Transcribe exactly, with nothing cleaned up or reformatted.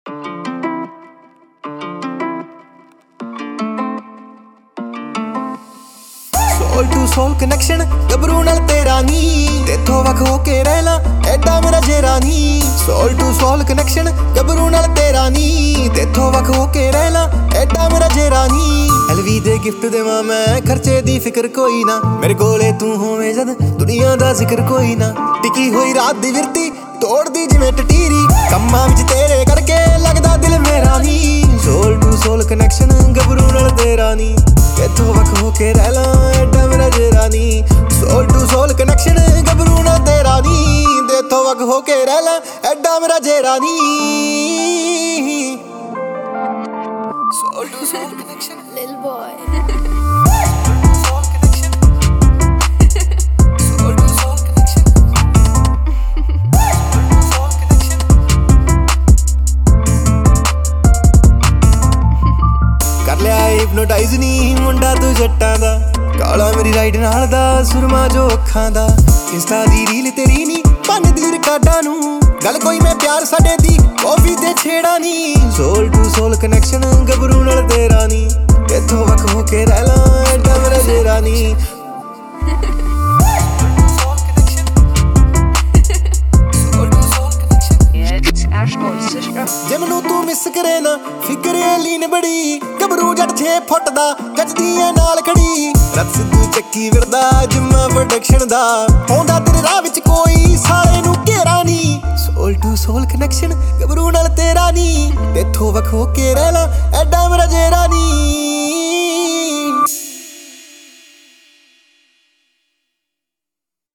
Soul to soul connection गबरू नाल तेरा नी तेथों वख हो के रहला एडा मेरा जेरा नी सोल टू सोल कनेक्शन गबरू नाल तेरा नी तेथों वख हो के रहला एडा मेरा जेरा नी एलवी दे गिफ्ट देवां मैं खर्चे दी फिक्र कोई ना मेरे कोले तू होवे जद दुनिया दा जिक्र कोई ना टिकी होई रात दी विरती तोड़ दी जिवें टटीरी कम्मां विच तेरे करके लगदा दिल मेरा नी सोल टू सोल कनेक्शन गबरू नाल तेरा नी तेथों वख हो के रहला एडा मेरा जेरा नी सोल टू सोल कनेक्शन गबरू नाल तेरा नी तेथों वख हो के रहला एडा मेरा जेरा नी soul to soul connection Little boy. Soul connection soul to soul connection soul connection कर लिया हिप्नोटाइज नी मुंडा तू जट्टां दा काला मेरी राइड नाल दा सुरमा जो अखां दा इंस्टा दी रील तेरी नी भन दी रिकार्डां नू गल कोई मैं प्यार साडे दी कॉफी ते छेड़ा नी सोल टू सोल कनेक्शन गबरू नाल तेरा नी तेथों वख हो के रहला एडा मेरा जेरा नी जे मैनू तू मिस करे ना फिकर लीन बड़ी गबरू जट छे फुट दा गजदी ऐ नाल खड़ी रत सिद्धू ਚੱਕੀ ਫਿਰਦਾ ਜਿੰਮਾ ਪ੍ਰੋਡਕਸ਼ਨ ਦਾ ਆਉਂਦਾ ਤੇਰੇ ਰਾਹ ਵਿੱਚ ਕੋਈ ਸਾਲੇ ਨੂੰ ਘੇਰਾ ਨੀ soul to soul connection Gabru ਨਾਲ ਤੇਰਾ ਨੀ ਤੇਥੋਂ ਵਖ ਹੋ ਕੇ ਰਹਿਲਾ